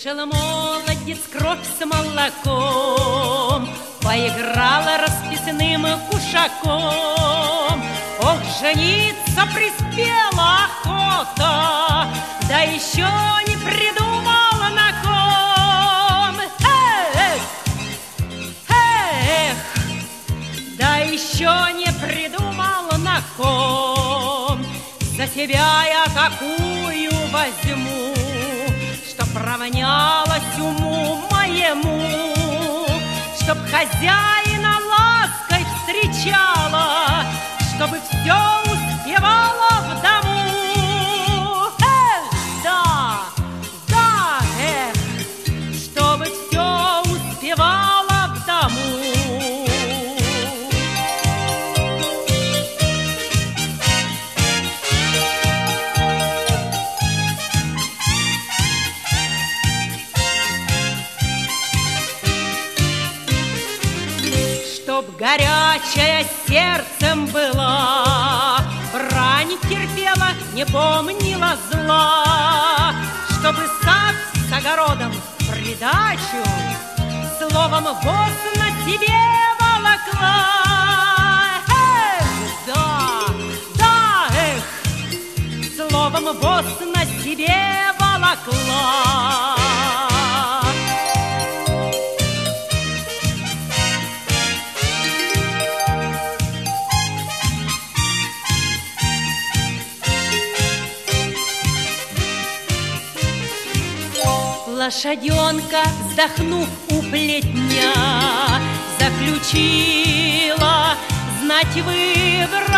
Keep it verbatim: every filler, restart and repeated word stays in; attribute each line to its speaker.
Speaker 1: Смешал молодец кровь с молоком, поиграла расписным кушаком. Ох, жениться приспела охота, да еще не придумала на ком. Эх, эх, да еще не придумала на ком. За себя я какую возьму, чтоб равнялась уму моему, чтоб хозяина лаской встречала, чтобы все успевала в дому. Эх, да, да, эх, чтобы все успевала в дому. Чтоб горячая сердцем была, брань терпела, не помнила зла, чтобы сад с огородом в придачу словом воз на себе волокла. Эх, да, да, эх, словом воз на себе волокла. Лошаденка, вздохнув у плетня, заключила знать выбор